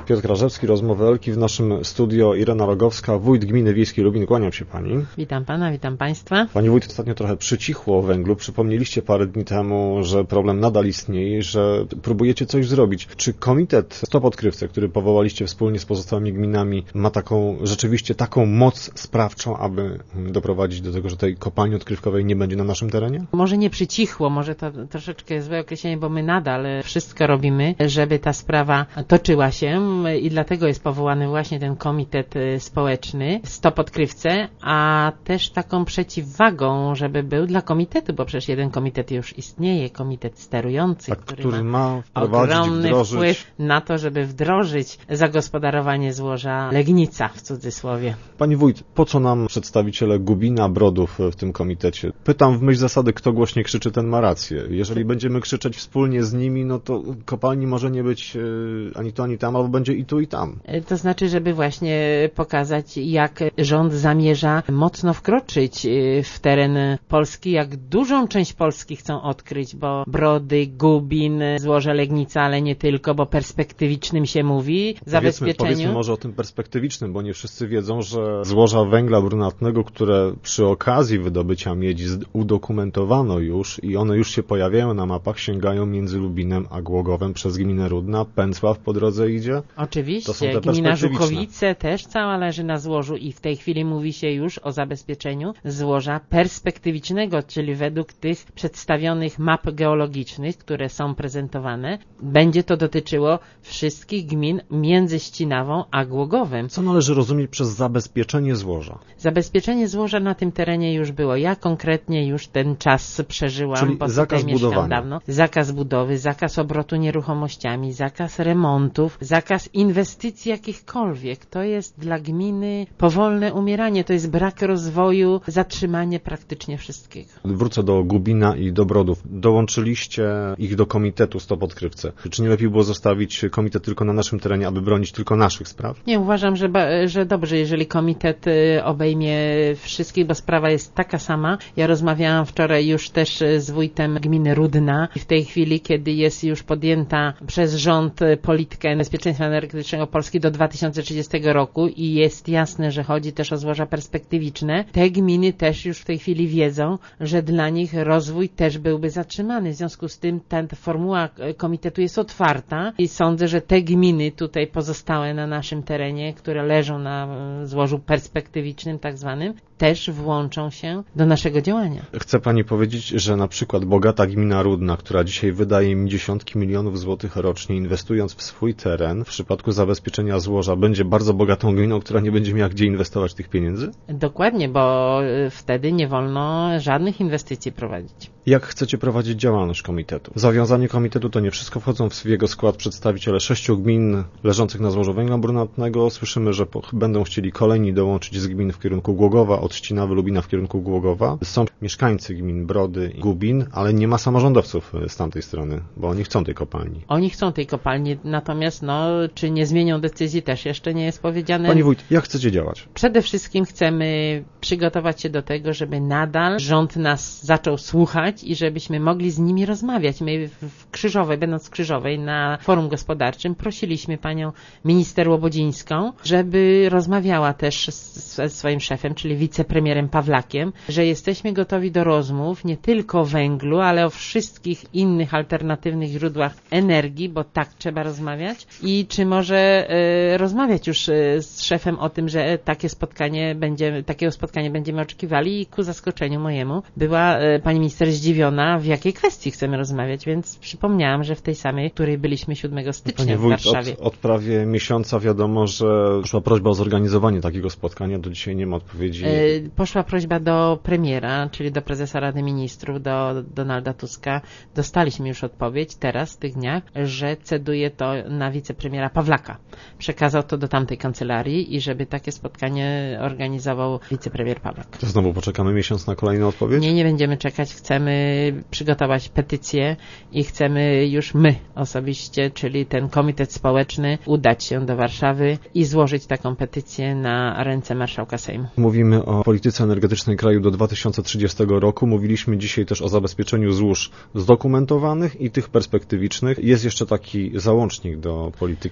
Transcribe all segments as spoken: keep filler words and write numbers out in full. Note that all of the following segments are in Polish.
Piotr Krażewski, Rozmowy Elki. W naszym studio Irena Rogowska, wójt gminy wiejskiej Lubin. Kłaniam się pani. Witam pana, witam państwa. Pani wójt, ostatnio trochę przycichło o węglu. Przypomnieliście parę dni temu, że problem nadal istnieje i że próbujecie coś zrobić. Czy komitet Stop Odkrywce, który powołaliście wspólnie z pozostałymi gminami, ma taką, rzeczywiście taką moc sprawczą, aby doprowadzić do tego, że tej kopalni odkrywkowej nie będzie na naszym terenie? Może nie przycichło, może to troszeczkę złe określenie, bo my nadal wszystko robimy, żeby ta sprawa toczyła się i dlatego jest powołany właśnie ten komitet społeczny Stop Odkrywce, a też taką przeciwwagą, żeby był dla komitetu, bo przecież jeden komitet już istnieje, komitet sterujący, A który, który ma, ma wprowadzić, ogromny wdrożyć... wpływ na to, żeby wdrożyć zagospodarowanie złoża Legnica w cudzysłowie. Pani wójt, po co nam przedstawiciele Gubina, Brodów w tym komitecie? Pytam w myśl zasady, kto głośniej krzyczy, ten ma rację. Jeżeli będziemy krzyczeć wspólnie z nimi, no to kopalni może nie być ani tu, ani tam, albo będzie i tu, i tam. To znaczy, żeby właśnie pokazać, jak rząd zamierza mocno wkroczyć w teren Polski, jak dużą część Polski chcą odkryć, bo Brody, Gubin, złoże Legnica, ale nie tylko, bo perspektywicznym się mówi, zabezpieczeniu. Powiedzmy, powiedzmy może o tym perspektywicznym, bo nie wszyscy wiedzą, że złoża węgla brunatnego, które przy okazji wydobycia miedzi udokumentowano już i one już się pojawiają na mapach, sięgają między Lubinem a Głogowem przez gminę Rudna. Pęcław po drodze idzie? Oczywiście. Gmina Żukowice też cała leży na złożu i w tej chwili mówi się już o zabezpieczeniu złoża perspektywicznego, czyli według tych przedstawionych map geologicznych, które są prezentowane, będzie to dotyczyło wszystkich gmin między Ścinawą a Głogowem. Co należy rozumieć przez zabezpieczenie złoża? Zabezpieczenie złoża na tym terenie już było. Ja konkretnie już ten czas przeżyłam, czyli bo zakaz tutaj mieszkam budowania. dawno. Zakaz budowy, zakaz obrotu nieruchomościami, zakaz remontów, zakaz inwestycji jakichkolwiek. To jest dla gminy powolne umieranie, to jest brak rozwoju, zatrzymanie praktycznie wszystkiego. Wrócę do Gubina i do Brodów. Dołączyliście ich do komitetu Stop Odkrywce. Czy nie lepiej było zostawić komitet tylko na naszym terenie, aby bronić tylko naszych spraw? Nie, uważam, że, że dobrze, jeżeli komitet obejmie wszystkich, bo sprawa jest taka sama. Ja rozmawiałam wczoraj już też z wójtem gminy Rudna i w tej chwili, kiedy jest już podjęta przez rząd politykę bezpieczeństwa energetycznego Polski do dwa tysiące trzydziestego roku i jest jasne, że chodzi też o złoża perspektywiczne, te gminy też już w tej chwili wiedzą, że dla nich rozwój też byłby zatrzymany. W związku z tym ta formuła komitetu jest otwarta i sądzę, że te gminy tutaj pozostałe na naszym terenie, które leżą na złożu perspektywicznym tak zwanym, też włączą się do naszego działania. Chce pani powiedzieć, że na przykład bogata gmina Rudna, która dzisiaj wydaje mi dziesiątki milionów złotych rocznie, inwestując w swój teren, w przypadku zabezpieczenia złoża, będzie bardzo bogatą gminą, która nie będzie miała gdzie inwestować tych pieniędzy? Dokładnie, bo wtedy nie wolno żadnych inwestycji prowadzić. Jak chcecie prowadzić działalność komitetu? W zawiązanie komitetu to nie wszystko, wchodzą w jego skład przedstawiciele sześciu gmin leżących na złożu węgla brunatnego. Słyszymy, że po, będą chcieli kolejni dołączyć z gmin w kierunku Głogowa, od Ścinawy, Lubina w kierunku Głogowa. Są mieszkańcy gmin Brody i Gubin, ale nie ma samorządowców z tamtej strony, bo oni chcą tej kopalni. Oni chcą tej kopalni, natomiast no, czy nie zmienią decyzji też jeszcze nie jest powiedziane. Pani wójt, jak chcecie działać? Przede wszystkim chcemy przygotować się do tego, żeby nadal rząd nas zaczął słuchać i żebyśmy mogli z nimi rozmawiać. My w Krzyżowej, będąc w Krzyżowej na forum gospodarczym, prosiliśmy panią minister Łobodzińską, żeby rozmawiała też ze swoim szefem, czyli wicepremierem Pawlakiem, że jesteśmy gotowi do rozmów nie tylko o węglu, ale o wszystkich innych alternatywnych źródłach energii, bo tak trzeba rozmawiać. I czy może e, rozmawiać już e, z szefem o tym, że takie spotkanie będzie, takiego spotkania będziemy oczekiwali i ku zaskoczeniu mojemu była e, pani minister zdziwiona, w jakiej kwestii chcemy rozmawiać, więc przypomniałam, że w tej samej, w której byliśmy siódmego stycznia Panie w wójt, Warszawie. Od, od prawie miesiąca wiadomo, że poszła prośba o zorganizowanie takiego spotkania, do dzisiaj nie ma odpowiedzi. E, poszła prośba do premiera, czyli do prezesa Rady Ministrów, do Donalda Tuska. Dostaliśmy już odpowiedź teraz, w tych dniach, że ceduje to na wicepremiera Pawlaka. Przekazał to do tamtej kancelarii i żeby takie spotkanie organizował wicepremier Pawlak. To znowu poczekamy miesiąc na kolejną odpowiedź? Nie, nie będziemy czekać. Chcemy przygotować petycję i chcemy już my osobiście, czyli ten komitet społeczny, udać się do Warszawy i złożyć taką petycję na ręce marszałka Sejmu. Mówimy o polityce energetycznej kraju do dwa tysiące trzydziestego roku. Mówiliśmy dzisiaj też o zabezpieczeniu złóż zdokumentowanych i tych perspektywicznych. Jest jeszcze taki załącznik do polityki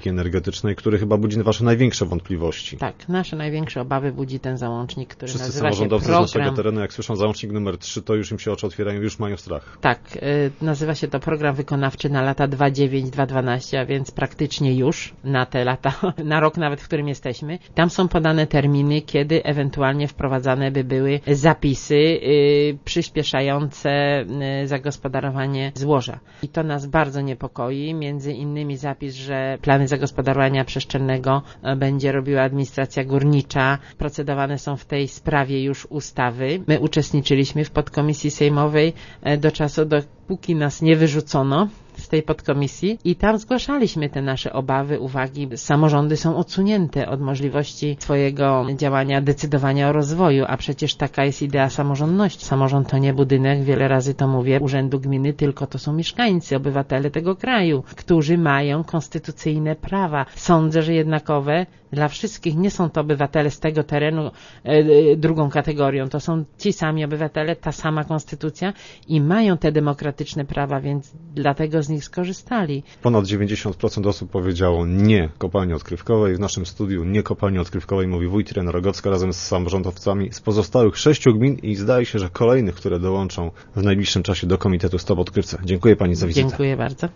polityki energetycznej, który chyba budzi wasze największe wątpliwości. Tak, nasze największe obawy budzi ten załącznik, który Wszyscy nazywa się samorządowcy program... z naszego terenu, jak słyszą załącznik numer trzy, to już im się oczy otwierają, już mają strach. Tak, y, nazywa się to program wykonawczy na lata dwa tysiące dziewiąty do dwa tysiące dwunastego, a więc praktycznie już na te lata, na rok nawet, w którym jesteśmy. Tam są podane terminy, kiedy ewentualnie wprowadzane by były zapisy y, przyspieszające y, zagospodarowanie złoża. I to nas bardzo niepokoi. Między innymi zapis, że plany zagospodarowania przestrzennego y, będzie robiła administracja górnicza. Procedowane są w tej sprawie już ustawy. My uczestniczyliśmy w podkomisji sejmowej y, do czasu, dopóki nas nie wyrzucono z tej podkomisji i tam zgłaszaliśmy te nasze obawy, uwagi. Samorządy są odsunięte od możliwości swojego działania, decydowania o rozwoju, a przecież taka jest idea samorządności. Samorząd to nie budynek, wiele razy to mówię, urzędu gminy, tylko to są mieszkańcy, obywatele tego kraju, którzy mają konstytucyjne prawa. Sądzę, że jednakowe dla wszystkich. Nie są to obywatele z tego terenu e, drugą kategorią. To są ci sami obywatele, ta sama konstytucja i mają te demokratyczne prawa, więc dlatego z nich skorzystali. Ponad dziewięćdziesiąt procent osób powiedziało nie kopalni odkrywkowej. W naszym studiu nie kopalni odkrywkowej mówi wójt Irena Rogocka razem z samorządowcami z pozostałych sześciu gmin i zdaje się, że kolejnych, które dołączą w najbliższym czasie do Komitetu Stop Odkrywce. Dziękuję pani za wizytę. Dziękuję bardzo.